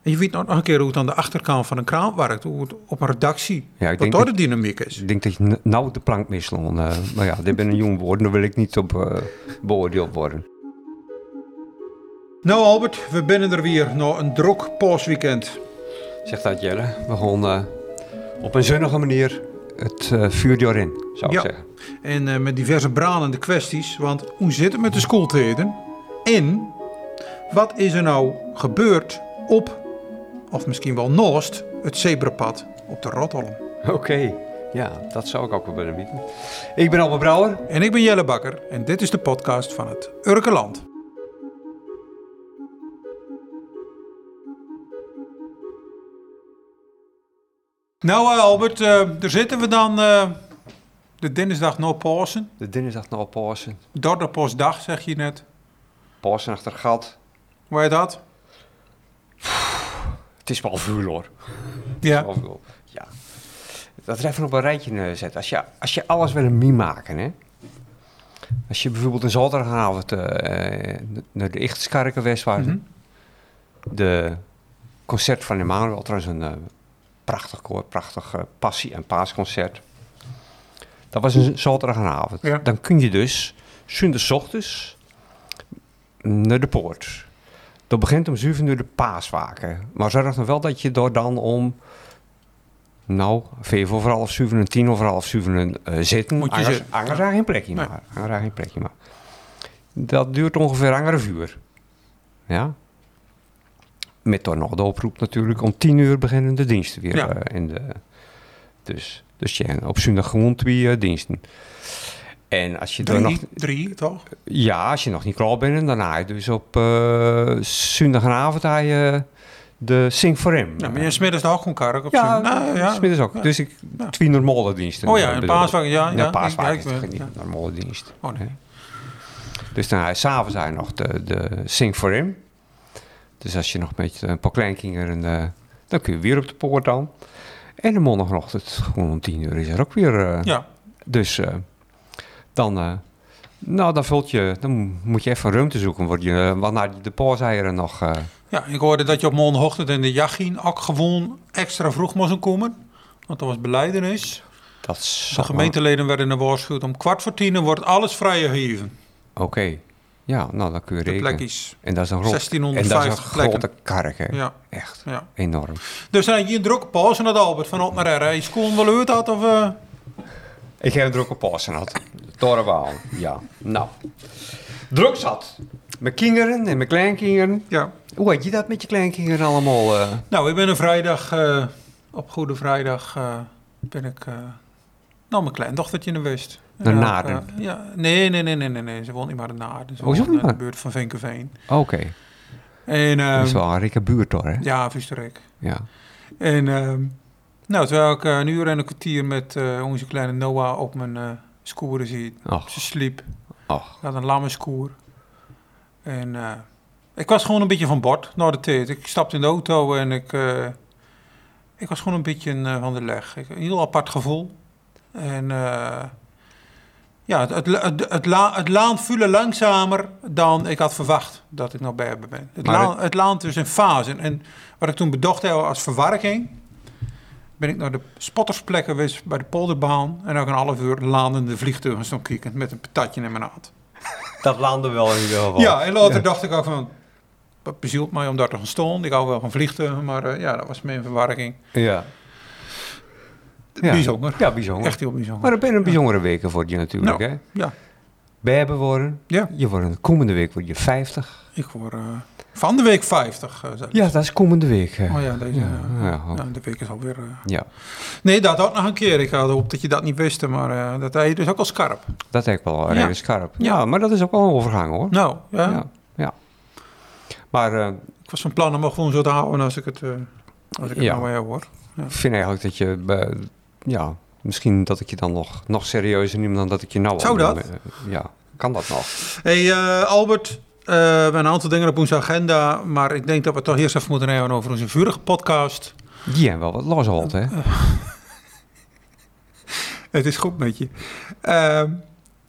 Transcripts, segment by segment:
En je weet nog een keer hoe het aan de achterkant van een kraan werkt. Hoe het op een redactie, Ja, wat daar de dynamiek is. Ik denk dat je nou de plank misslaan. Maar ja, dit ben een jong woord, daar wil ik niet op beoordeeld worden. Nou Albert, we binnen er weer na een druk paasweekend. Zegt dat Jelle. We gaan op een zonnige manier het vuur doorin, zou ik zeggen. En met diverse branende kwesties. Want hoe zit het met de schooltijden? En wat is er nou gebeurd op, of misschien wel naast, het zebrapad op de Rotholm? Oké, ja, dat zou ik ook wel willen weten. Ik ben Albert Brouwer. En ik ben Jelle Bakker en dit is de podcast van het Urkeland. Nou Albert, daar zitten we dan de dinsdag na Pasen. De dinsdag na Pasen. Door de Paasdag, zeg je net. Pasen achter gat. Waar je dat? Het is wel vuur hoor. Ja. Ja. Dat er even op een rijtje zetten. Als je alles wil meemaken, hè. Als je bijvoorbeeld een zaterdagavond naar de Ichtskarken was, de concert van Emmanuel, trouwens een prachtig koor, prachtig passie- en paasconcert. Dat was een zaterdagavond. Ja. Dan kun je dus zondagochtends naar de poort. Dat begint om 7 uur de paaswaken. Maar zorg dan wel dat je daar dan om 5 over half 7 en 10 over half 7 zitten. Moet je zitten. Anders raak geen plekje Nee. maar. Anders raak geen plekje maar. Dat duurt ongeveer 1,5 uur. Ja. Met dan nog de oproep natuurlijk. Om 10 uur beginnen de diensten weer. Ja. Dus ja, op zondag gewoon 2 diensten. En als je er nog... Drie, toch? Ja, als je nog niet klaar bent, dan haal je dus op zondagavond haal je de Sing for Him. Ja, maar je smiddags ook gewoon kark op Ja, z'n- Nou, smiddags ook. Ja. Dus ik 2 normale diensten. Oh ja, een paaswagen, ja. Ja, paaswagen is ja, toch niet een normale dienst. Oh nee. Dus dan haal je s'avonds nog de Sing for Him. Dus als je nog met een paar kleinkinderen, dan kun je weer op de poort dan. En de maandagochtend, gewoon om 10 uur is er ook weer. Ja. Dus dan moet je even ruimte zoeken. Want naar de paaseieren nog... Ja, ik hoorde dat je op maandagochtend in de Jachien ook gewoon extra vroeg moest komen. Want dat was belijdenis. De gemeenteleden werden in de waarschuwd om 9:15 wordt alles vrijgegeven. Oké. Ja, nou dan kun je De rekenen. plekjes. En dat is een 1650 plekken. grote kark, hè? Ja. Echt. Ja. Enorm. Dus dan heb je een drukke pauze naar Albert van op naar R. Is school wel uit had of... Ik heb een drukke pauze gehad. Torenwaal. Ja. Nou. Druk zat. Mijn kinderen en mijn kleinkinderen. Ja. Hoe had je dat met je kleinkinderen allemaal? Nou, ik ben een vrijdag, op Goede Vrijdag, ben ik... mijn kleindochtertje in de West. Naar Naarden? Ja, nee. Ze woont niet maar in Naarden. Ze Oh, ze woont woont niet in de buurt van Vinkenveen. Oké. En, Dat is wel een rikke buurt hoor, hè? Ja, Vusterek. Ja. En terwijl ik een uur en een kwartier met onze kleine Noah op mijn scooter zie. Och. Ze sliep. Och. Ik had een lamme scooter. En ik was gewoon een beetje van bord na de tijd. Ik stapte in de auto en ik was gewoon een beetje van de leg. Een heel apart gevoel. En het laan voelde langzamer dan ik had verwacht dat ik nou bij hebben ben. Het laan dus in fase. En wat ik toen bedacht heb als verwarring, ben ik naar de spottersplekken geweest bij de polderbaan. En ook een half uur landende vliegtuigen stond kijken met een patatje in mijn hand. Dat landde wel in ieder geval. Ja, en later dacht ik ook van, wat bezielt mij om daar te gaan staan. Ik hou wel van vliegtuigen, maar dat was mijn verwarring. Ja. Bijzonder. Ja, bijzonder. Echt heel bijzonder. Maar het zijn een bijzondere weken voor je natuurlijk, Nou, hè? ja. Bijbel worden. Ja. Je wordt komende week word je 50. Ik word van de week 50. Ja, dat is komende week. Oh ja, deze. Ja. De week is alweer... Ja. Nee, dat ook nog een keer. Ik had hoop dat je dat niet wist, maar dat hij dus ook al scherp. Dat is wel redelijk scherp. Ja. Ja, maar dat is ook wel een overgang, hoor. Nou, ja. Ja. Maar ik was van plan om ook gewoon zo te houden als ik het nou weer hoor. Ja. ik vind eigenlijk dat je... misschien dat ik je dan nog serieuzer neem dan dat ik je nou al... Zou dat? Ja, kan dat nog? Hey Albert, we hebben een aantal dingen op onze agenda, maar ik denk dat we het toch eerst even moeten hebben over onze vorige podcast. Die hebben wel wat losgehaald, hè? Het is goed met je.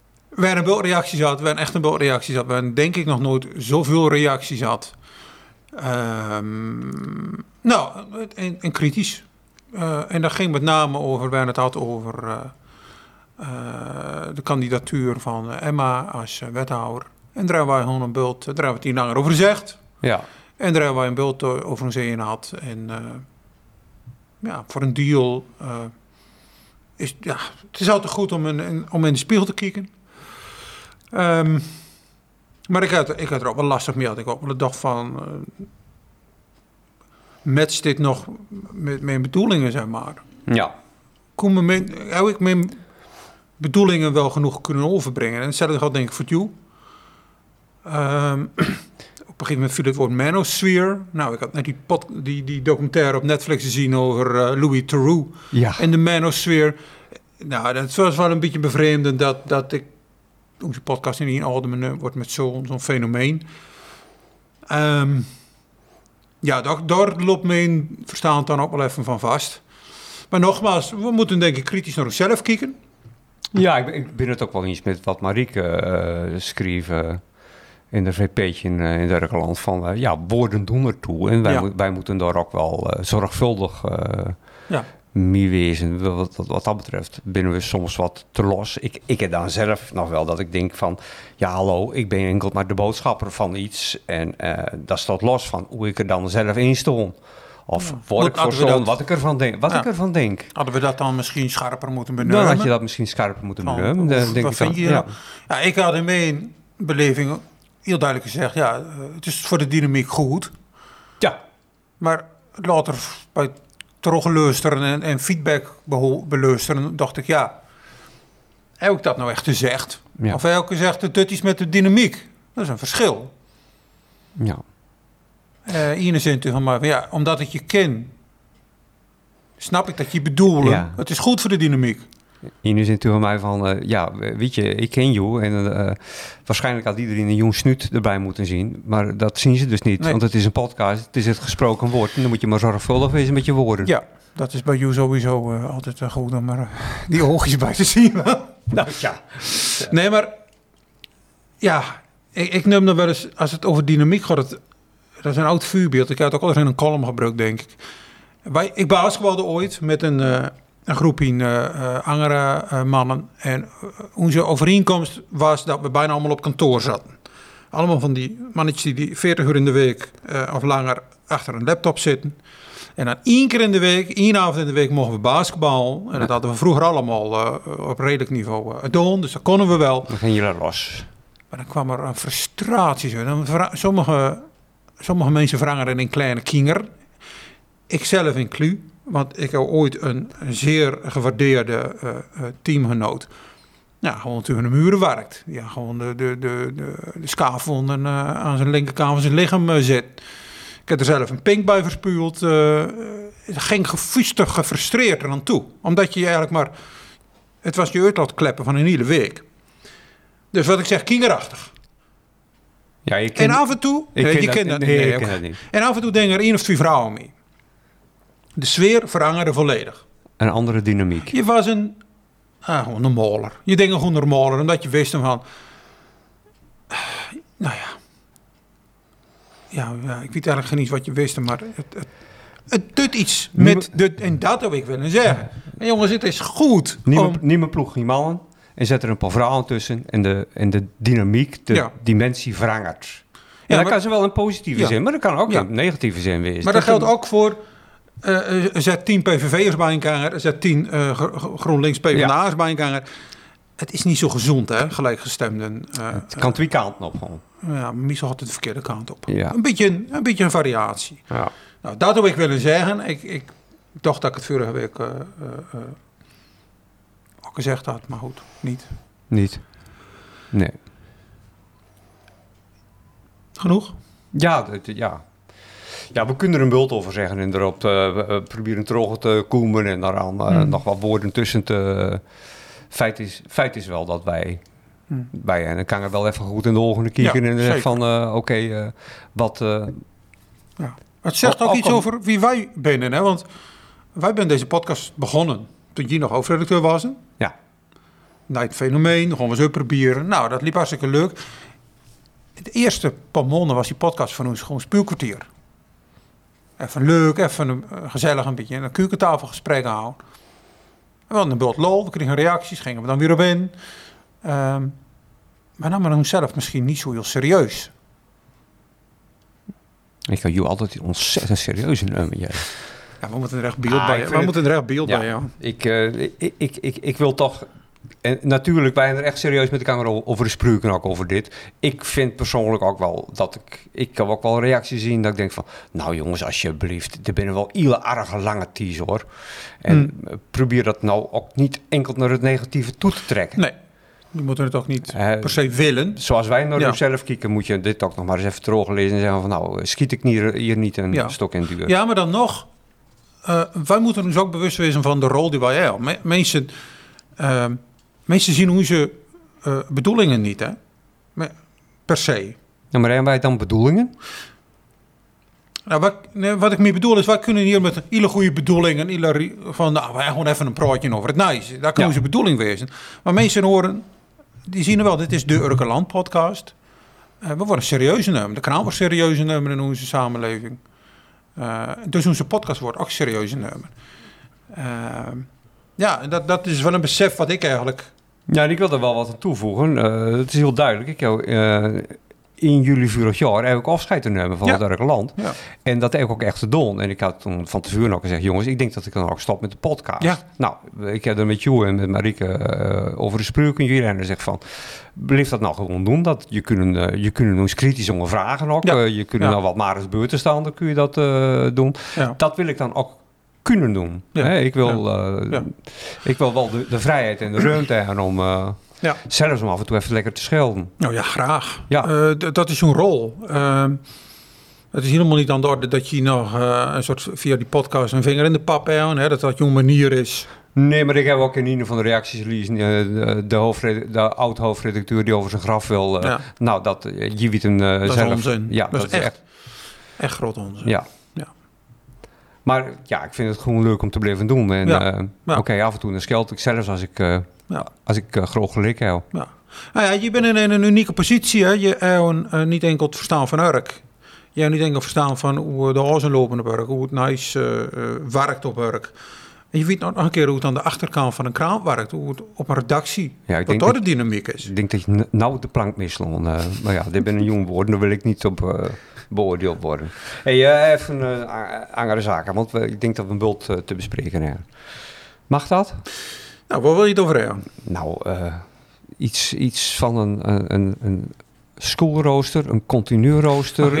We hebben echt een bultreacties gehad. We hebben denk ik nog nooit zoveel reacties gehad En kritisch. En dat ging met name over, waar het had over de kandidatuur van Emma als wethouder. En daar hebben wij gewoon een beeld, daar hebben we het hier langer over gezegd. Ja. En daar hebben wij een beeld over een zee gehad. En voor een deal het is altijd goed om in de spiegel te kijken. Maar ik had er ook wel lastig mee. Had ik ook wel de dag van matcht dit nog met mijn bedoelingen, zeg maar. Ja. Heb ik mijn bedoelingen wel genoeg kunnen overbrengen? En hetzelfde geldt denk ik voor jou. Op een gegeven moment viel het woord manosphere. Nou, ik had net die documentaire op Netflix gezien over Louis Theroux en de manosphere. Nou, dat was wel een beetje bevreemdend dat ik onze podcast in een oude wordt met zo'n fenomeen. Daar loopt mijn verstand dan ook wel even van vast. Maar nogmaals, we moeten denk ik kritisch naar onszelf kijken. Ja, ik ben het ook wel eens met wat Marieke schreef in de VP'tje in Derkeland van woorden doen ertoe. En wij moeten daar ook wel zorgvuldig mee wezen. Wat dat betreft binnen we soms wat te los. Ik heb dan zelf nog wel dat ik denk van, ja hallo, ik ben enkel maar de boodschapper van iets. En dat staat los van hoe ik er dan zelf in stond. Of word ik voor wat ik ervan denk. Hadden we dat dan misschien scherper moeten benoemen? Dan had je dat misschien scherper moeten benoemen. Wat vind je? Ja, ik had in mijn beleving heel duidelijk gezegd, het is voor de dynamiek goed. Ja. Maar later bij terugluisteren en feedback beluisteren, dacht ik, heb ik dat nou echt gezegd? Ja. Of heb ik gezegd, dit is met de dynamiek? Dat is een verschil. Ja. In de zin van, omdat ik je ken, snap ik dat je bedoelt. Ja. Het is goed voor de dynamiek. In de zin van mij van, weet je, ik ken jou. En waarschijnlijk had iedereen een jong snuut erbij moeten zien. Maar dat zien ze dus niet. Nee. Want het is een podcast, het is het gesproken woord. En dan moet je maar zorgvuldig wezen met je woorden. Ja, dat is bij jou sowieso altijd goed om er die oogjes bij te zien. Nou ja. Nee, maar ik neem dan wel eens, als het over dynamiek gaat, dat is een oud vuurbeeld. Ik heb het ook altijd in een column gebruikt, denk ik. Ik basketbalde ooit met een groepje andere mannen. En onze overeenkomst was dat we bijna allemaal op kantoor zaten. Allemaal van die mannetjes die 40 uur in de week of langer achter een laptop zitten. En dan één avond in de week mochten we basketbal. En dat hadden we vroeger allemaal op redelijk niveau doen. Dus dat konden we wel. Dan ging je los. Maar dan kwam er een frustratie. Sommige mensen vragen een kleine kinger. Ik zelf inclus. Want ik heb ooit een zeer gewaardeerde teamgenoot. Ja, gewoon tussen de muren werkt. Ja, gewoon de schaafwonden aan zijn linkerkant van zijn lichaam zit. Ik heb er zelf een pink bij verspueld. Het ging gefrustreerd er aan toe. Omdat je eigenlijk maar... Het was je uitlaatkleppen van een hele week. Dus wat ik zeg, kinderachtig. Ja, en af en toe... je kent dat niet. En af en toe denken er 1 of 2 vrouwen mee. De sfeer veranderde volledig. Een andere dynamiek. Je was gewoon een moler. Je denkt gewoon een moler, omdat je wist van... Ja, ik weet eigenlijk geen iets wat je wist, maar het doet iets met... En dat heb ik willen zeggen. En jongens, het is goed. Niemand ploeg geen mannen. En zet er een paar vrouwen tussen. En de dynamiek, de dimensie verandert. En dat kan ze wel in positieve zin, maar dat kan ook in negatieve zin wezen. Maar dat geldt ook voor... zet 10 PVV'ers bij elkaar, zet 10 GroenLinks PvdA'ers bij elkaar. Het is niet zo gezond, hè, gelijkgestemden. Het kan 2 kanten op gewoon. Ja, meestal had het de verkeerde kant op. Ja. Een beetje een variatie. Ja. Nou, dat wil ik willen zeggen. Ik dacht dat ik het vorige week ook gezegd had, maar goed, niet. Niet? Nee. Genoeg? Ja. Ja, we kunnen er een bult over zeggen en erop proberen terug te komen en daaraan nog wat woorden tussen te... Feit is wel dat wij en dan kan ik wel even goed in de ogen kijken en zeggen van wat... Ja. Het zegt ook iets over wie wij binnen, hè? Want wij zijn deze podcast begonnen toen je nog hoofdredacteur was. Ja. Na het fenomeen, gewoon eens proberen. Nou, dat liep hartstikke leuk. Het eerste paar maanden was die podcast van ons gewoon speelkwartier. even leuk, even gezellig een beetje een keukentafelgesprek houden. We hadden een bult lol, we kregen reacties, gingen we dan weer op in. Maar namen we onszelf misschien niet zo heel serieus. Ik had jou altijd ontzettend serieus nummer. Ja, we moeten er echt beeld bij. Ja. Ik wil toch... En natuurlijk, wij zijn er echt serieus met elkaar over spreken, ook over dit. Ik vind persoonlijk ook wel dat ik kan ook wel reacties zien dat ik denk van... Nou jongens, alsjeblieft, er binnen wel hele erg lange teas hoor. En probeer dat nou ook niet enkel naar het negatieve toe te trekken. Nee, je moet het ook niet per se willen. Zoals wij naar onszelf kijken, moet je dit ook nog maar eens even teruglezen en zeggen van... Nou, schiet ik hier niet een stok in de deur. Ja, maar dan nog... wij moeten ons ook bewust wezen van de rol die wij hebben. Mensen zien onze bedoelingen niet, hè? Per se. Ja, maar hebben wij dan bedoelingen? Nou, wat ik meer bedoel is, wij kunnen hier met hele goede bedoelingen... wij gewoon even een praatje over het nice. Dat kan onze bedoeling wezen. Maar mensen horen, die zien er wel, dit is de Urkeland podcast. We worden serieuze nummer. De kanaal wordt serieuze nummer in onze samenleving. Dus onze podcast wordt ook serieuze nummer. Dat is wel een besef wat ik eigenlijk... Ja, en ik wil er wel wat aan toevoegen. Het is heel duidelijk. Ik heb in juli vorig jaar heb ik afscheid te nemen van het Urkeland. Ja. En dat heb ik ook echt te doen. En ik had toen van tevoren ook gezegd... jongens, ik denk dat ik dan ook stop met de podcast. Ja. Nou, ik heb er met jou en met Marieke over gesproken. Jullie en zegt van... blijf dat nou gewoon doen. Dat je kunnen ons kritisch ondervragen ook. Ja. Je kunt nou wat maar eens buiten staan. Dan kun je dat doen. Ja. Dat wil ik dan ook kunnen doen. Ja. Ik wil wel de vrijheid en de ruimte hebben om... zelfs om af en toe even lekker te schelden. Nou ja, graag. Ja. Dat is zo'n rol. Het is helemaal niet aan de orde dat je nog een soort via die podcast een vinger in de pap hebt. Dat jouw manier is. Nee, maar ik heb ook in ieder van de reacties gelezen. De oud-hoofdredacteur die over zijn graf wil. Nou, je weet hem dat zelf. Is onzin. Ja, dat is echt groot onzin. Ja. Maar ja, ik vind het gewoon leuk om te blijven doen. En oké, af en toe dan scheld ik zelfs als ik groot gelijk heb. Ja. Nou ja, je bent in een unieke positie. Hè? Je hebt niet enkel het verstaan van Urk. Je hebt niet enkel het verstaan van hoe de ozen lopen op Urk. Hoe het nice werkt op Urk. En je weet nog een keer hoe het aan de achterkant van een kraan werkt. Hoe het op een redactie, wat daar de dynamiek is. Ik denk dat je nou de plank misselen. Maar ja, dit ben een jong woord. Daar wil ik niet op... beoordeeld worden. Hey, even een andere zaken, want ik denk dat we een bult te bespreken hebben. Mag dat? Nou, waar wil je het over hebben? Nou, iets van een schoolrooster, een continu rooster.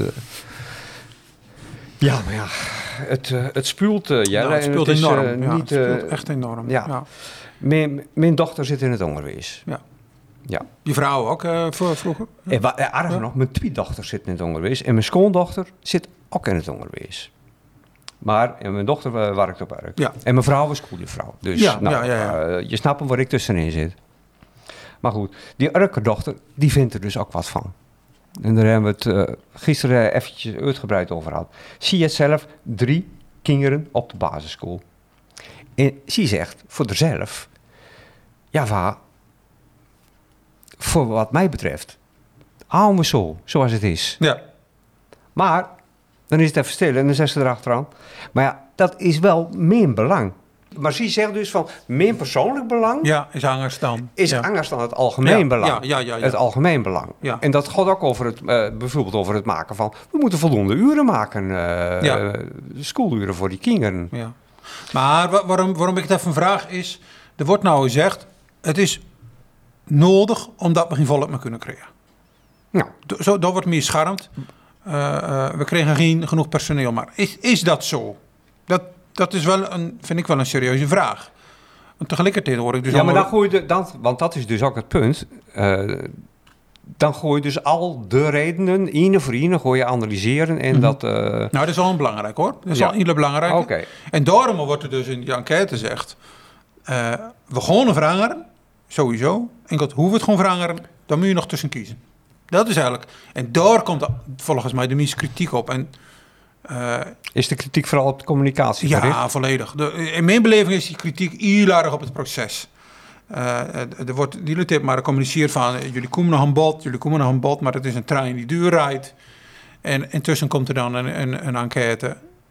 Ja, maar ja, het spuult. Het spuult enorm. Het spuult echt enorm. Ja. Mijn dochter zit in het onderwijs. Ja. Ja. Je vrouw ook vroeger? Aardig nog, mijn twee dochters zitten in het onderwijs. En mijn schoondochter zit ook in het onderwijs. Maar mijn dochter werkt op Urk. Ja. En mijn vrouw is schooljuffrouw. Dus je snapt waar ik tussenin zit. Maar goed, die Urkerdochter, die vindt er dus ook wat van. En daar hebben we het gisteren eventjes uitgebreid over gehad. Zie je het zelf, 3 kinderen op de basisschool. En ze zegt voor haarzelf... Ja, voor wat mij betreft, hou me zo, zoals het is. Ja. Maar, dan is het even stil en dan zegt ze erachteraan. Maar ja, dat is wel mijn belang. Maar ze zegt dus van, mijn persoonlijk belang... Ja, is anders dan. Is anders dan het algemeen belang. Ja. Het algemeen belang. Ja. En dat gaat ook over het, bijvoorbeeld over het maken van... We moeten voldoende uren maken, schooluren voor die kinderen. Ja. Maar waarom ik het even vraag is... Er wordt nou gezegd, het is... nodig, omdat we geen volk meer kunnen krijgen. Nou. Dat wordt meer scharmd. We kregen geen genoeg personeel. Maar is dat zo? Dat is wel vind ik wel een serieuze vraag. En tegelijkertijd hoor ik dus... Ja, maar dan gooi je... want dat is dus ook het punt. Dan gooi je dus al de redenen, één voor één, gooi je analyseren. En dat... Nou, dat is wel belangrijk hoor. Dat is wel heel belangrijk. Okay. En daarom wordt er dus in die enquête gezegd... we gaan veranderen. Sowieso. En hoe we het gewoon veranderen, dan moet je nog tussen kiezen. Dat is eigenlijk... En daar komt volgens mij de meeste kritiek op. En, is de kritiek vooral op de communicatie? Ja, volledig. In mijn beleving is die kritiek heel erg op het proces. Er wordt de hele tijd maar gecommuniceerd van... jullie komen nog aan bod, maar het is een trein die duur rijdt. En intussen komt er dan een enquête.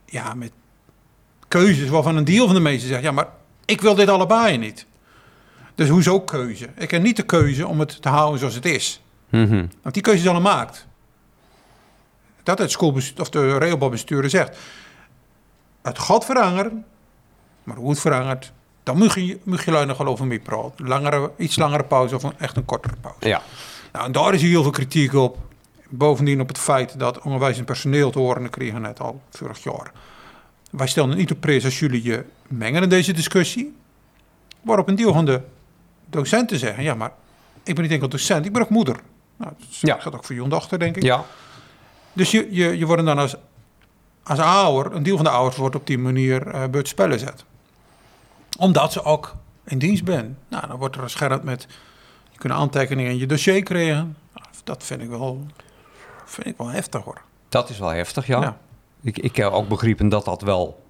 met keuzes waarvan een deel van de mensen zegt... ja, maar ik wil dit allebei niet. Dus hoezo keuze? Ik heb niet de keuze om het te houden zoals het is. Mhm. Want die keuze is al gemaakt. Dat het de railbalbestuurder zegt. Het gaat veranderen, maar hoe het verandert... dan moet je lui nog wel over mee praten. Iets langere pauze of echt een kortere pauze. Ja. Nou, en daar is heel veel kritiek op. Bovendien op het feit dat onderwijs en personeel te horen kregen net al vorig jaar. Wij stellen niet op prijs als jullie je mengen in deze discussie. Waarop een deel van de docenten zeggen... ja, maar ik ben niet enkel docent, ik ben ook moeder. Nou, dat gaat ook voor jouw dochter, denk ik. Ja. Dus je wordt dan als ouder... een deel van de ouders wordt op die manier buiten spellen zet. Omdat ze ook in dienst ben. Nou, dan wordt er geschermd met... je kunt aantekeningen in je dossier krijgen. Nou, dat vind ik wel heftig, hoor. Dat is wel heftig, ja. Ik heb ook begrepen dat dat wel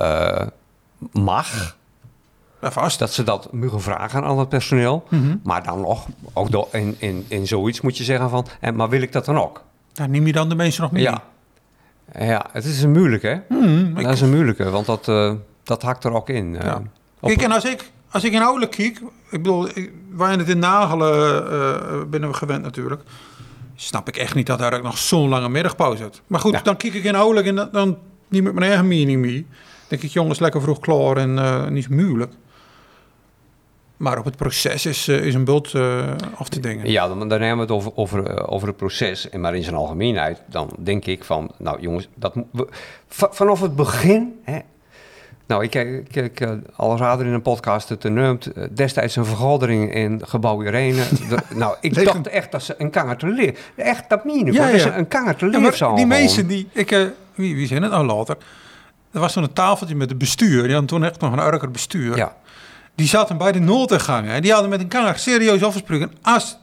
mag. Ja, vast. Dat ze dat mogen vragen aan het personeel. Mm-hmm. Maar dan nog, ook in zoiets moet je zeggen van... maar wil ik dat dan ook? Daar neem je dan de mensen nog mee. Ja, het is een moeilijke, hè? Dat is een moeilijke, want dat hakt er ook in. Ja. Kijk, en als ik in Ouwelijk kijk... ik bedoel, wij in het in Nagelen binnen we gewend natuurlijk... snap ik echt niet dat hij nog zo'n lange middagpauze had. Maar goed, dan kijk ik in Ouwelijk en dan niet met mijn eigen mening mee. Denk ik, jongens, lekker vroeg klaar en niet zo moeilijk. Maar op het proces is een bult af te dingen. Ja, dan hebben we het over het proces. En maar in zijn algemeenheid, dan denk ik van... nou jongens, vanaf het begin... Hè, nou, ik al rader in een podcast het noemt... destijds een vergadering in gebouw Irene. Nou, ik dacht echt dat ze een kanger te leer... Echt, dat meen ik. Ja. Dat ze een kanger te leer zou die mensen die... wie zijn het nou later? Er was zo'n tafeltje met het bestuur. Die hadden toen echt nog een erger bestuur. Ja. Die zaten bij de noodingang. En die hadden met een kanger serieus afgesproken. Als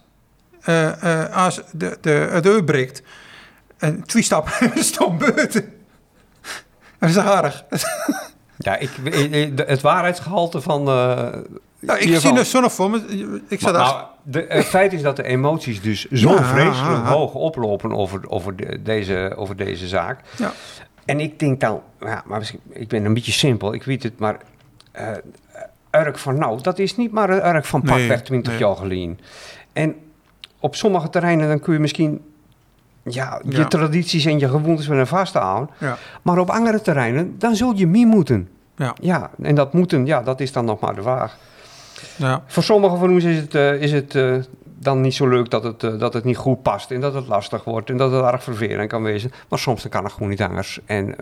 de deur breekt... en 2 stappen stond buiten. Dat is aardig. Ja, het waarheidsgehalte van... ik zie er zo nog voor me. Het feit is dat de emoties dus zo vreselijk hoog oplopen over deze zaak. Ja. En ik denk dan... Ja, maar misschien, ik ben een beetje simpel, ik weet het, maar... Urk van nou, dat is niet maar een Urk van pakweg 20 jaar geleden. En op sommige terreinen dan kun je misschien... je tradities en je gewoontes weer vasthouden. Ja. Maar op andere terreinen, dan zul je meer moeten. Ja, en dat moeten, dat is dan nog maar de vraag. Ja. Voor sommige van ons is het dan niet zo leuk dat het niet goed past... en dat het lastig wordt en dat het erg vervelend kan wezen. Maar soms dan kan het gewoon niet anders. En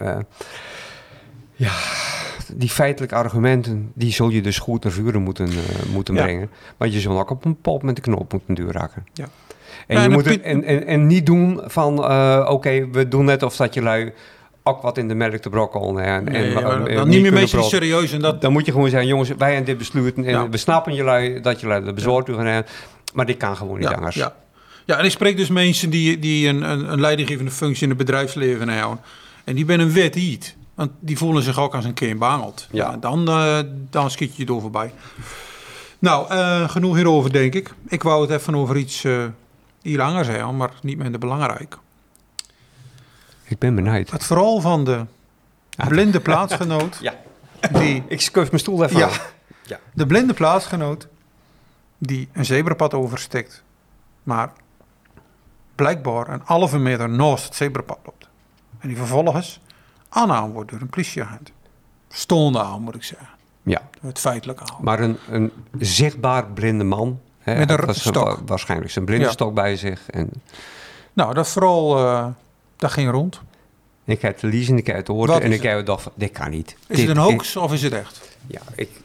die feitelijke argumenten... die zul je dus goed naar vuren moeten brengen. Maar je zult ook op een bepaald moment de knoop moeten duurraken. Ja. En je moet en niet doen van... oké, we doen net of dat je lui... ook wat in de melk te brokkelen. Dan niet meer mensen serieus. En dan moet je gewoon zeggen... jongens, wij hebben dit besluiten... en we snappen dat je lui de bezorgd gaan hebben... maar dit kan gewoon niet anders. Ja, en ik spreek dus mensen die een leidinggevende functie in het bedrijfsleven hebben. En die ben een wet niet. Want die voelen zich ook als een keer bangeld. Ja. Dan schiet je er voorbij. Nou, genoeg hierover, denk ik. Ik wou het even over iets hier langer zeggen, maar niet minder belangrijk. Ik ben benieuwd. Het verhaal van de blinde plaatsgenoot. Ik schuif mijn stoel even aan. Ja. De blinde plaatsgenoot die een zebrapad oversteekt, maar blijkbaar een halve meter naast het zebrapad loopt. En die vervolgens aangehouden wordt door een politieagent. Stonden aan, moet ik zeggen. Ja. Het feitelijk aan. Maar een zichtbaar blinde man. Hè, met een stok. Waarschijnlijk zijn blinde stok bij zich. En... Nou, dat vooral, dat ging rond. Ik heb het lezen, ik heb het horen en ik heb gedacht, dit kan niet. Is het een hoax of is het echt? Ja,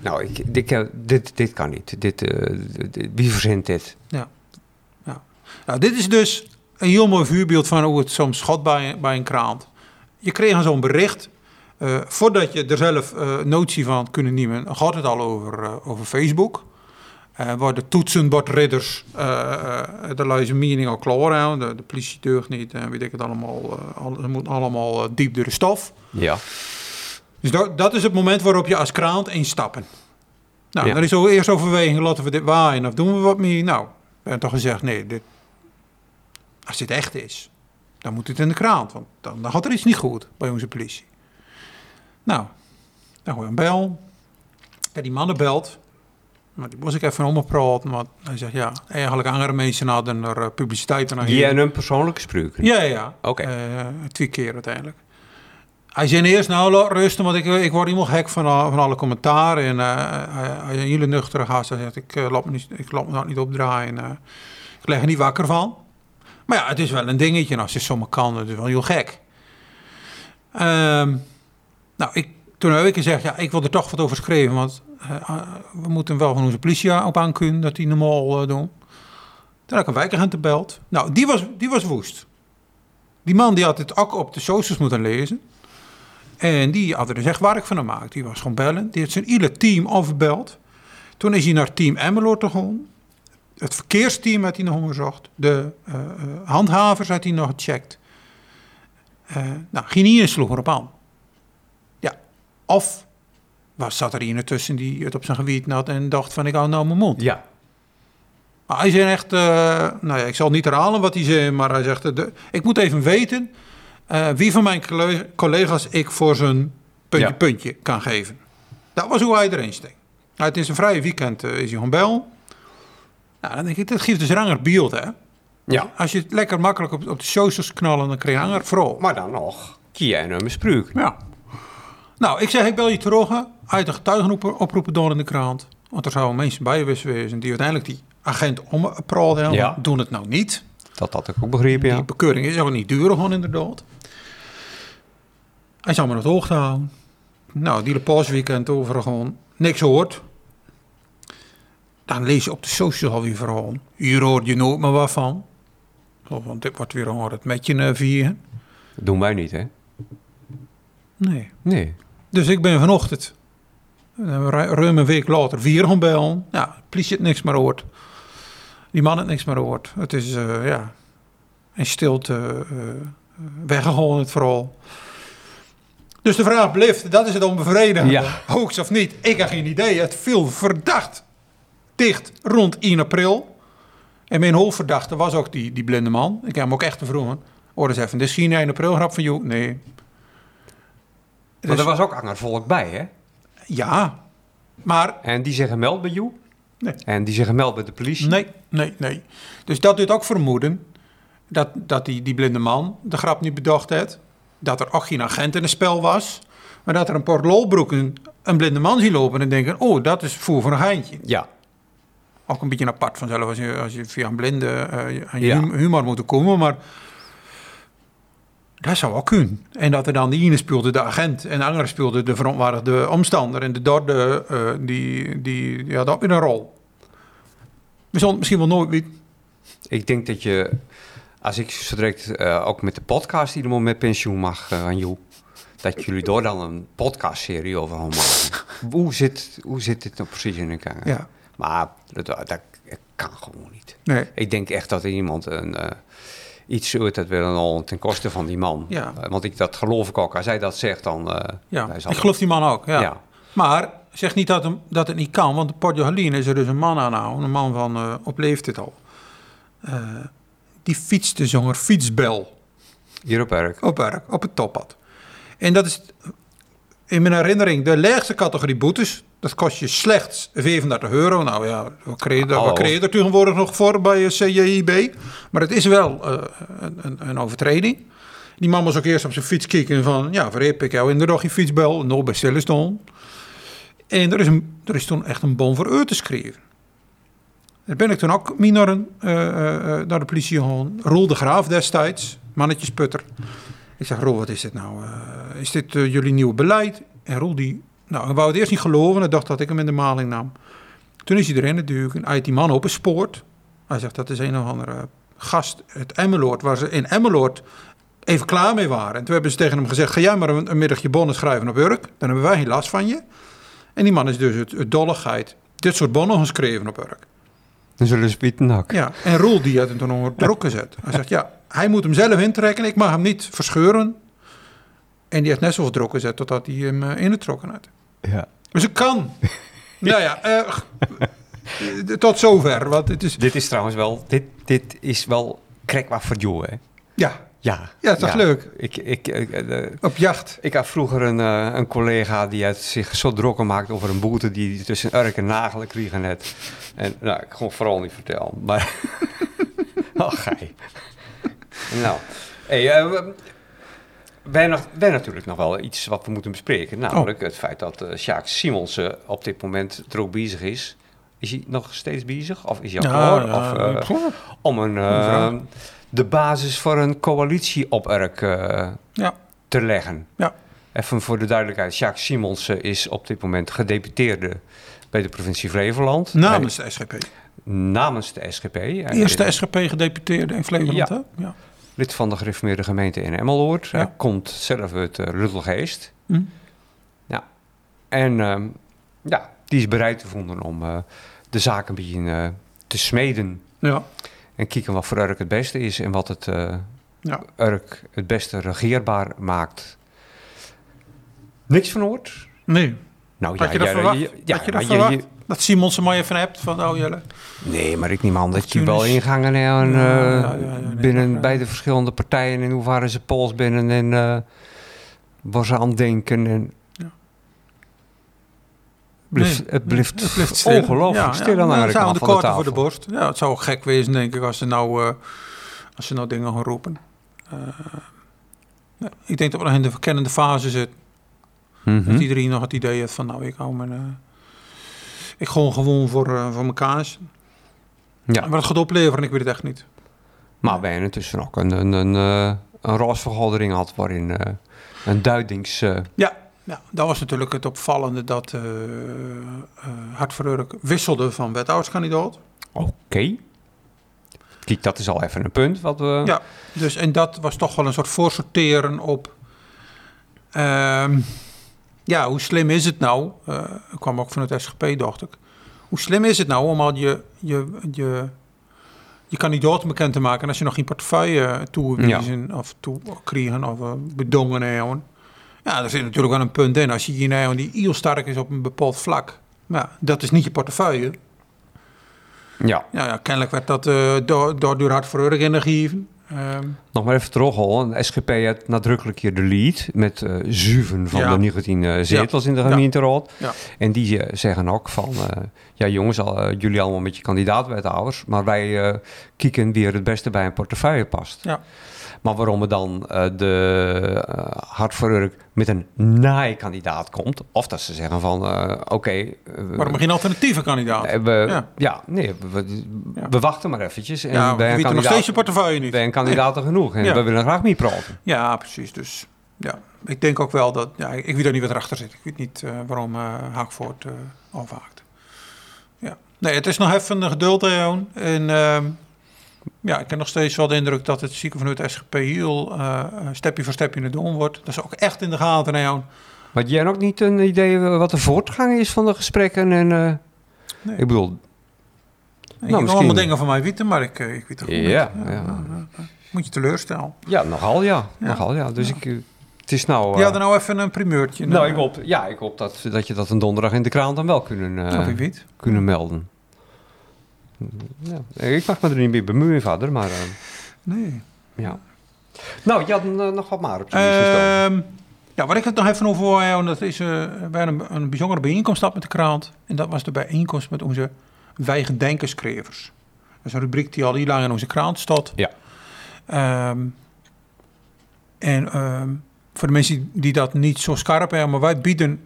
dit kan niet. Wie verzint dit? Ja. Nou, dit is dus een heel mooi voorbeeld van hoe het soms gaat bij een krant. Je kreeg zo'n bericht. Voordat je er zelf notie van kunnen nemen, gaat het al over Facebook. Waar de toetsenbordridders de luize mening al klaar hebben. De politie deugt niet en weet ik het allemaal. Ze moeten allemaal diep door de stof. Ja. Dus dat is het moment waarop je als krant instappen. Nou, dan is er eerst overweging, laten we dit waaien of doen we wat mee? Nou, we hebben toch gezegd, nee, als dit echt is, dan moet het in de krant. Want dan gaat er iets niet goed bij onze politie. Nou, dan gooi je een bel. Ja, die mannen belt. Maar die moest ik even ompraten. Want hij zegt, ja, eigenlijk andere mensen hadden er publiciteit aan. Die en een persoonlijke spreuk? Ja. Oké. 2 keer uiteindelijk. Hij zei eerst, nou, rusten, want ik word helemaal gek van alle commentaar. En hij is een hele nuchtere gast. Hij zegt, ik laat me dat niet opdraaien. Ik leg er niet wakker van. Maar ja, het is wel een dingetje. En als je zomaar kan, het is wel heel gek. Toen heb ik gezegd, ja, ik wil er toch wat over schrijven. Want we moeten wel van onze politie op aankunnen dat die normaal doen. Toen heb ik een wijkagent gebeld. Nou, die was woest. Die man die had het ook op de socials moeten lezen. En die had er dus echt werk van gemaakt. Die was gewoon bellen. Die had zijn hele team overbeld. Toen is hij naar team Emmeloord gegaan. Het verkeersteam had hij nog onderzocht. De handhavers had hij nog gecheckt. Geen ene sloeg erop aan. Ja, of zat er iemand tussen die het op zijn gebied had en dacht van ik hou nou mijn mond. Ja. Maar hij zei echt, ik zal niet herhalen wat hij zei, maar hij zegt, ik moet even weten wie van mijn collega's ik voor zijn puntje kan geven. Dat was hoe hij erin steekt. Het is een vrije weekend, is hij gewoon bel. Nou, dan denk ik, dat geeft dus een ander beeld, hè? Ja. Als je het lekker makkelijk op de socials knallen, dan krijg je een ander vooral. Maar dan nog, kie jij een spreuk. Ja. Nou, ik zeg, ik bel je terug, uit een getuigenoproepen door in de krant. Want er zouden mensen bij je wezen die uiteindelijk die agent ompraten hebben. Ja. Doen het nou niet. Dat had ik ook begrepen, ja. Die bekeuring is ook niet duur, gewoon inderdaad. Hij zou me op de hoogte houden. Nou, die paasweekend over gewoon niks hoort. Dan lees je op de social alweer verhaal. Hier hoor je nooit meer wat van. Want dit wordt weer gewoon het metje vieren. Dat doen wij niet, hè? Nee. Dus ik ben vanochtend, ruim een week later, 4 gaan bellen. Ja, de politie het niks meer hoort. Die man het niks meer hoort. Het is, in stilte weggegaan het vooral. Dus de vraag blijft, dat is het onbevredigende. Ja. Hoogst of niet, ik heb geen idee. Het viel verdacht dicht rond 1 april. En mijn hoofdverdachte was ook die blinde man. Ik heb hem ook echt te vroegen. Hoor eens even, dit is geen 1 april grap van jou? Nee. Maar er was ook ander volk bij, hè? Ja, maar... En die zeggen meld bij jou? Nee. En die zeggen meld bij de politie? Nee. Dus dat doet ook vermoeden dat die blinde man de grap niet bedacht heeft. Dat er ook geen agent in het spel was. Maar dat er een paar lolbroeken een blinde man zien lopen en denken... oh, dat is voer voor een geintje. Ja. Ook een beetje apart vanzelf als je via een blinde aan je humor moet komen, maar... Dat zou wel kunnen. En dat er dan de ene speelde de agent en de andere speelde de verontwaardigde omstander. En de derde, die had ook weer een rol. We zullen het misschien wel nooit weten. Ik denk dat je, als ik zo direct ook met de podcast die er met pensioen mag aan jou, dat jullie daar dan een podcastserie over gaan maken. Hoe zit dit nou precies in elkaar? Ja. Maar dat kan gewoon niet. Nee. Ik denk echt dat er iemand iets uit dat willen al ten koste van die man. Ja. Want dat geloof ik ook. Als hij dat zegt, dan... ik geloof die man ook, ja. Maar zeg niet dat het niet kan, want op Port Johalien is er dus een man aanhouden. Een man van op leeftijd al. Die fietste zo'n fietsbel. Hier op werk? Op het toppad. En dat is in mijn herinnering de laagste categorie boetes. Dat kost je slechts €35. Nou ja, wat kreeg je er tegenwoordig nog voor bij CJIB? Maar het is wel een overtreding. Die man moest ook eerst op zijn fiets kijken van... ja, verhip ik jou inderdaad je fietsbel? Nog bij stilstaan. En er is toen echt een bon voor u te schrijven. Daar ben ik toen ook mee naar de politie gegaan. Roel de Graaf destijds, mannetjesputter. Ik zeg, Roel, wat is dit nou? Is dit jullie nieuwe beleid? En Roel hij wou het eerst niet geloven. Hij dacht dat ik hem in de maling nam. Toen is hij erin natuurlijk. En hij heeft die man op een spoort. Hij zegt, dat is een of andere gast uit Emmeloord. Waar ze in Emmeloord even klaar mee waren. En toen hebben ze tegen hem gezegd, ga jij maar een middagje bonnen schrijven op Urk. Dan hebben wij geen last van je. En die man is dus uit dolligheid dit soort bonnen geschreven op Urk. Dan zullen ze bieten ook. Ja, en Roel die had hem toen onder druk gezet. Hij zegt, ja, hij moet hem zelf intrekken. Ik mag hem niet verscheuren. En die heeft net zoveel druk gezet totdat hij hem ingetrokken had. Ja. Dus het kan. tot zover. Want het is... Dit is trouwens wel... Dit is wel krek wat voor jou, hè? Ja. Ja. Ja, dat is toch leuk? Op jacht. Ik had vroeger een collega die had zich zo drokken maakt over een boete die tussen Urk en Nagelen kregen net. En nou, ik gewoon vooral niet vertellen. Maar, gij. Nou, hey, wij natuurlijk nog wel iets wat we moeten bespreken. Namelijk het feit dat Sjaak Simonsen op dit moment er ook bezig is. Is hij nog steeds bezig? Of is hij al klaar? Om de basis voor een coalitie op Urk te leggen. Ja. Even voor de duidelijkheid. Sjaak Simonsen is op dit moment gedeputeerde bij de provincie Flevoland. Namens de SGP. Namens de SGP. Eerste SGP-gedeputeerde in Flevoland, hè? Ja. Lid van de gereformeerde gemeente in Emmeloord. Hij komt zelf uit Ruttelgeest. Ja. En die is bereid gevonden om de zaak een beetje te smeden. Ja. En kijken wat voor Urk het beste is en wat het Urk het beste regeerbaar maakt. Niks van hoort? Nee. Nou, had je dat verwacht? Had je dat verwacht? Dat Simonsen maar even hebt van, Jelle. Nee, maar ik neem aan dat je wel ingangen binnen beide verschillende partijen en hoe waren ze pols binnen en waar ze aan denken. En het blijft ongelooflijk stil aan de andere kant van de tafel. Voor de borst. Ja, het zou ook gek wezen, denk ik, als ze nou dingen gaan roepen. Ik denk dat we nog in de verkennende fase zitten. Dat iedereen nog het idee heeft van, ik gewoon voor mijn kaas. Ja. Maar het gaat opleveren, ik weet het echt niet. Maar wij intussen ook een raadsvergadering had waarin een duidings... Ja, dat was natuurlijk het opvallende dat Hart voor Urk wisselde van wethouderskandidaat. Oké. Kijk, dat is al even een punt wat we... Ja, dus en dat was toch wel een soort voorsorteren op... hoe slim is het nou? Ik kwam ook van het SGP, dacht ik. Hoe slim is het nou om al je kandidaten bekend te maken... en als je nog geen portefeuille toegewezen of toekrijgen of bedongen hebben... Ja, daar zit natuurlijk wel een punt in. Als je hier die heel sterk is op een bepaald vlak... Ja, dat is niet je portefeuille. Ja, kennelijk werd dat door Hart voor Urk ingegeven. Nog maar even terughalen. De SGP had nadrukkelijk hier de lead met 7 van de 19 zetels in de gemeenteraad. Ja. En die zeggen ook van, jongens, jullie allemaal met je kandidaatwethouders, maar wij kijken wie er het beste bij een portefeuille past. Ja. Maar waarom er dan de Hart voor Urk met een naaikandidaat komt, of dat ze zeggen van, waarom geen alternatieve kandidaat? We wachten maar eventjes. En we weten nog steeds je portefeuille niet. We hebben kandidaten genoeg en we willen graag mee praten. Ja, precies. Dus ik denk ook wel dat, ik weet ook niet wat erachter zit. Ik weet niet waarom Haagvoort afhaakt. Ja. Nee, het is nog even een geduld, Johan. En... ik heb nog steeds wel de indruk dat het zieken vanuit het SGP heel stapje voor stapje naar doen wordt. Dat is ook echt in de gaten, Leon. Maar jij ook niet een idee wat de voortgang is van de gesprekken? En, nee. Ik bedoel... Ik heb allemaal dingen van mij weten, maar ik weet het niet. Moet je teleurstellen. Ja, nogal ja. Dus het is nou... Ja, dan nou even een primeurtje. Ik hoop dat je dat een donderdag in de kraan dan wel kunnen melden. Ja, ik mag me er niet meer bemoeien, vader, maar... nee. Ja. Nou, je had nog wat maar op je waar ik het nog even over wil, dat is bij een bijzondere bijeenkomst had met de krant. En dat was de bijeenkomst met onze wijgedenkerskrevers. Dat is een rubriek die al heel lang in onze krant staat. Ja. Voor de mensen die dat niet zo scherp hebben, maar wij bieden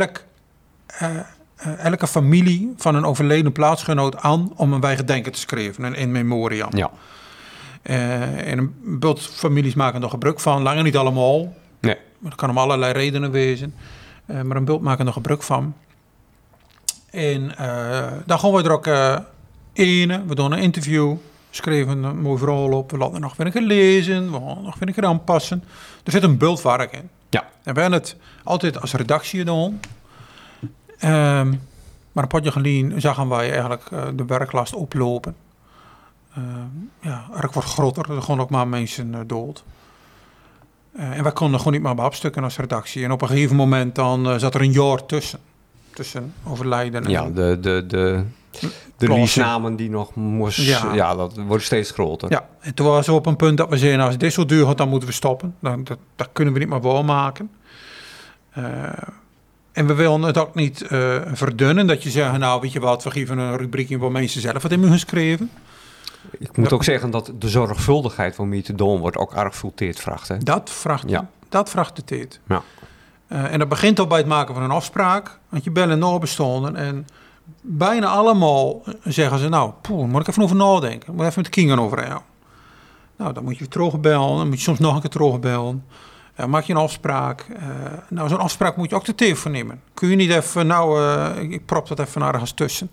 elke familie van een overleden plaatsgenoot aan om een wijgedenker te schrijven, een in memoriam. Ja. En een bult families maken er gebruik van, langer niet allemaal. Nee. Dat kan om allerlei redenen wezen. Maar een bult maken er gebruik van. En dan gaan we er ook we doen een interview, schrijven een mooi verhaal op, we laten nog weer een keer lezen, we gaan nog weer een keer aanpassen. Er zit een bultwerk in. Ja. En we hebben het altijd als redactie doen. Maar een potje geleden zagen wij eigenlijk de werklast oplopen. Het wordt groter, er gaan ook maar mensen dood. En wij konden gewoon niet meer behapstukken als redactie. En op een gegeven moment dan zat er een jaar tussen overlijden. Ja, de De leasenamen die nog moest... Ja. Ja, dat wordt steeds groter. Ja, en toen was we op een punt dat we zeiden, nou, als dit zo duur gaat, dan moeten we stoppen. Dat kunnen we niet meer waarmaken. En we willen het ook niet verdunnen, dat je zegt, nou, weet je wat, we geven een rubriek in waar mensen zelf wat in hebben geschreven. Ik moet ook zeggen dat de zorgvuldigheid waarmee te doen wordt ook erg veel tijd vraagt. Hè? Dat vraagt de tijd. Ja. En dat begint al bij het maken van een afspraak. Want je belt een nabestaanden en bijna allemaal zeggen ze, nou, moet ik even over nadenken. Moet even met de kinderen over jou. Nou, dan moet je terugbellen, dan moet je soms nog een keer terugbellen. Maak je een afspraak. Nou, zo'n afspraak moet je ook de tijd voor nemen. Kun je niet even, ik prop dat even ergens tussen.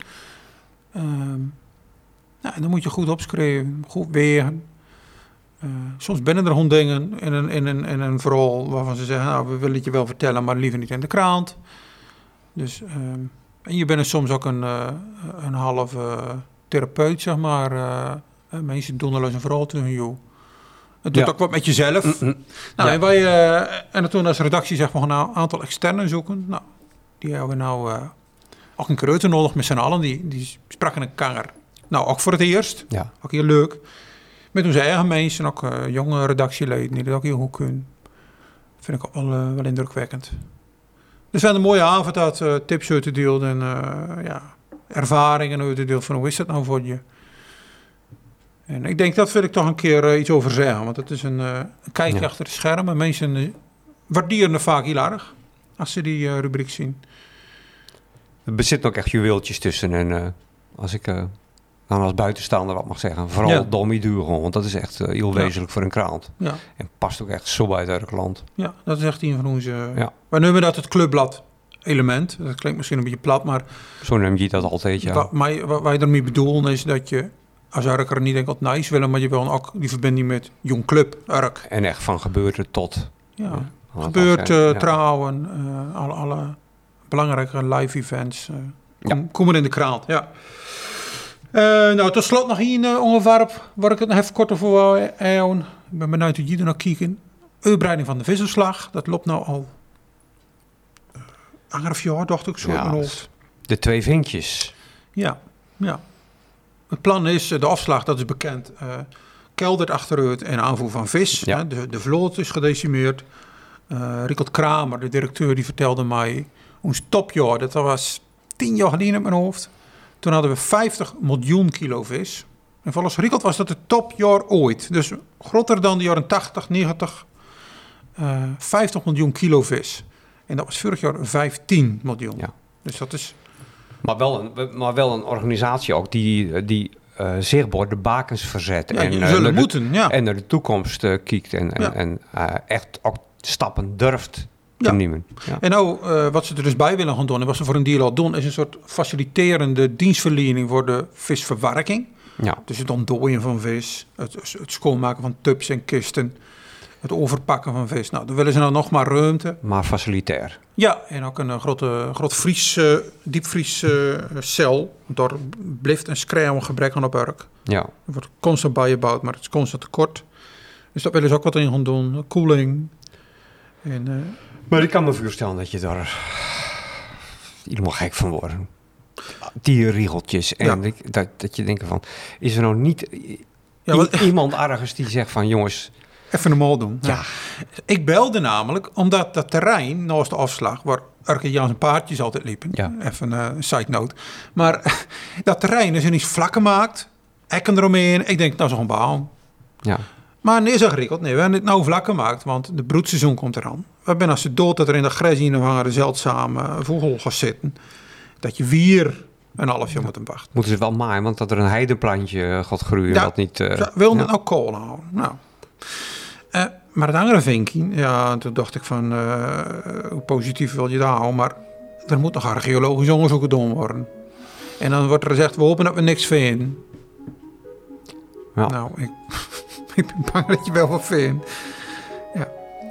Nou, dan moet je goed opschrijven, goed wegen. Soms binnen er gewoon dingen in een verhaal waarvan ze zeggen, nou, we willen het je wel vertellen, maar liever niet in de krant. Dus, en je bent soms ook een halve therapeut, zeg maar. Mensen doen wel eens een verhaal tegen jou. Het doet ook wat met jezelf. Nou, ja. En wij, en toen als redactie zeggen we gaan een aantal externen zoeken. Nou, die hebben we nou ook een keer nodig met z'n allen. Die spraken elkaar. Nou, ook voor het eerst. Ja. Ook heel leuk. Met onze eigen mensen, ook jonge redactieleden die dat ook heel goed kunnen. Vind ik ook wel indrukwekkend. Dus we hadden een mooie avond dat tips uit te delen en ervaringen uit te delen van hoe is dat nou voor je. En ik denk dat wil ik toch een keer iets over zeggen, want het is een kijkje achter de schermen. Mensen waarderen het vaak heel erg als ze die rubriek zien. Er zitten ook echt juweeltjes tussen en als ik dan als buitenstaander wat mag zeggen, vooral Dommy Duurgon, want dat is echt heel wezenlijk voor een krant. Ja. En past ook echt zo bij het Urkland. Ja, dat is echt een van onze... Wij noemen dat het clubblad element. Dat klinkt misschien een beetje plat, maar... Zo neem je dat altijd, ja. Wat wij ermee bedoelen is dat je als Urker niet enkel nice willen, maar je wil ook die verbinding met jong club, Urk. En echt van gebeurten tot... Ja, gebeurten, trouwen, alle belangrijke live events. Kom maar in de krant, ja. Nou, tot slot nog één onderwerp waar ik het nog even kort over wil houden. Ik ben benieuwd hoe jullie nog kijken. Uitbreiding van de visserslag. Dat loopt nou al 1,5 jaar, dacht ik zo. Ja, de 2 vinkjes. Ja. Het plan is, de afslag, dat is bekend, keldert achteruit en aanvoer van vis. Ja. De vloot is gedecimeerd. Rikert Kramer, de directeur, die vertelde mij, ons topjaar, dat was 10 jaar geleden in mijn hoofd. Toen hadden we 50 miljoen kilo vis. En volgens Rikert was dat het topjaar ooit. Dus groter dan de jaren 80, 90. 50 miljoen kilo vis. En dat was vorig jaar 15 miljoen. Ja. Dus dat is... Maar wel een organisatie ook die zichtbaar de bakens verzet. Ja, en zullen moeten, en naar de toekomst kijkt en echt ook stappen durft te nemen. Ja. En nou, wat ze er dus bij willen gaan doen, en wat ze voor een deal al doen, is een soort faciliterende dienstverlening voor de visverwerking. Ja. Dus het ontdooien van vis, het schoonmaken van tubs en kisten, het overpakken van vis. Nou, dan willen ze nou nog maar ruimte. Maar facilitair. Ja, en ook een groot diepvriescel. Daar blijft een schreeuwen gebrek aan op Urk. Ja. Er wordt constant bijgebouwd, maar het is constant tekort. Dus dat willen ze ook wat in gaan doen. Koeling. Maar ik kan me voorstellen dat je daar helemaal gek van wordt. Die riegeltjes. En dat je denkt van, is er nou niet iemand ergens die zegt van, jongens... Even normaal doen. Ja. Ik belde namelijk, omdat dat terrein naast de afslag, waar Urke Jans en paardjes altijd liepen, even een side note, maar dat terrein is ineens vlak gemaakt, ekken eromheen. Ik denk, nou, zo'n baan. Ja. Maar nee, zeg Rickert, nee, we hebben het nou vlak gemaakt, want de broedseizoen komt eraan. We zijn als ze dood dat er in de gras in een zeldzame vogel gaat zitten, dat je weer een half jaar moet hem wachten. Moeten ze wel maaien, want dat er een heideplantje gaat groeien, wat niet... wil het nou kool houden? Nou... maar het andere vinkje, toen dacht ik van, hoe positief wil je daar houden? Maar er moet nog archeologisch onderzoek gedaan worden. En dan wordt er gezegd, we hopen dat we niks vinden. Ja. Nou, ik ben bang dat je wel wat vindt. Ja.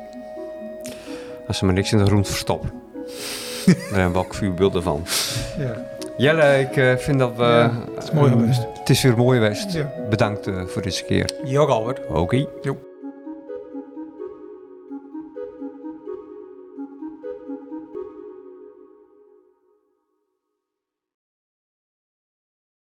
Als ze maar niks in de grond verstoppen. Daar hebben we ook vuurbeelden van. Ja. Jelle, ik vind dat we... het is mooi geweest. Het is weer mooi geweest. Ja. Bedankt voor deze keer. Jo, Albert. Oké.